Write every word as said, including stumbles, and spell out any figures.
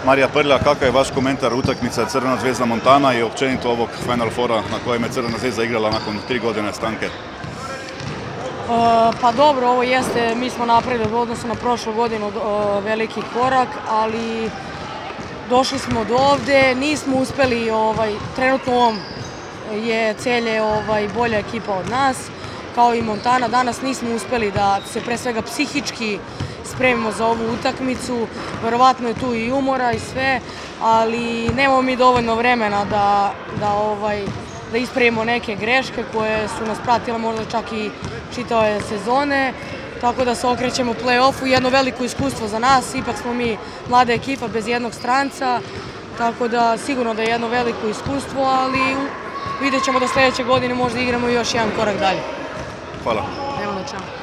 Marija Prlja, kakav je vaš komentar utakmica Crvena zvezda Montana i općenito ovog Final Fora na kojem je Crvena zvezda igrala nakon tri godine stanke? Pa dobro, ovo jeste, mi smo napravili u odnosu na prošlu godinu veliki korak, ali došli smo do ovde, nismo uspeli, trenutno u ovom je Celje bolja ekipa od nas, kao i Montana. Danas nismo uspeli da se pre svega psihički spremimo za ovu utakmicu, verovatno je tu i umora i sve, ali nemamo mi dovoljno vremena da ispravimo neke greške koje su nas pratile možda čak i čitave sezone, tako da se okrećemo play-offu, jedno veliko iskustvo za nas, ipak smo mi mlada ekipa bez jednog stranca, tako da sigurno da je jedno veliko iskustvo, ali vidjet ćemo da sledeće godine možda igramo još jedan korak dalje. Hvala. Nemo na čemu.